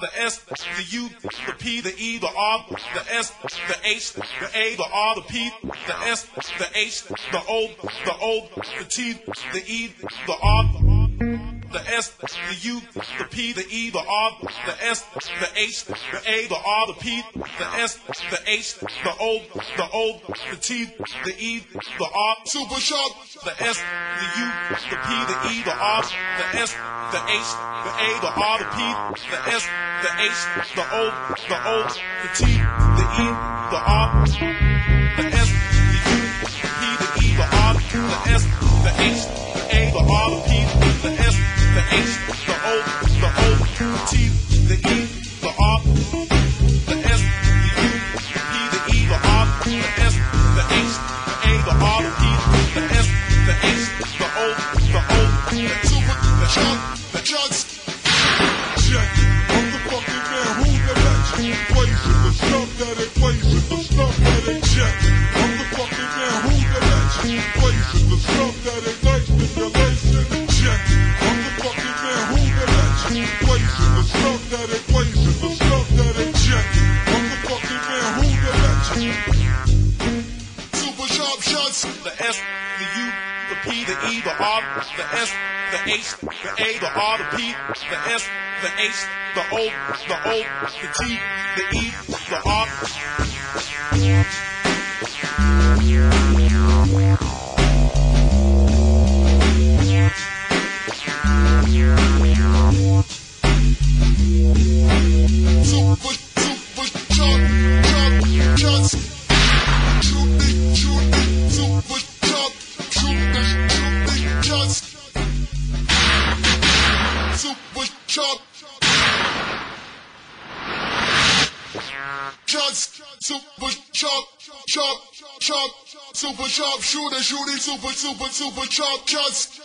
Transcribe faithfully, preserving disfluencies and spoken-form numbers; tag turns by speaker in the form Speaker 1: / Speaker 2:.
Speaker 1: the S, the U, the P, the E, the R, the S, the H, the A, the R, the P, the S, the H, the O, the O, the T, the E, the R, the S, the U, the P, the E, the R, the S, the H, the A, the R, the P, the S, the H, the O, the O, the T, the E, the R, super sharp, the S, the U, the P, the E, the R, the S, the H, the A, the R, the P, the S, the H, the O, the O, the T, the E, the R, the S, the U, the P, the E, the R, the S, the H, the A, the R, the P, the S, the H, the O, the O, the T, the E, the R, the S, the U, the P, the E, the R, the S, the H, the A, the R, the P, the S, the H, the O, the O, the super, the chunk, the chunks.
Speaker 2: Check it. I'm the fucking man who the legend. Equation, the stuff that equation, the stuff that it check. I'm the fucking man who the legend. Equation, the stuff that ignites stimulation. Check it. I'm the fucking man who the legend. Equation, the stuff that equation, the stuff that it check. I'm the fucking man who the legend. Super sharp shots.
Speaker 1: The S, the U, the P, the E, the R, the S, the H, the A, the R, the P, the S, the H, the O, the O, the T, the E, the R.
Speaker 2: Super, super sharp, sharp shots. Shooting, shooting, super sharp, shooting, shooting shots. Super sharp shots, super sharp, sharp, sharp, super sharp shooter, shooting, super, super, super sharp shots.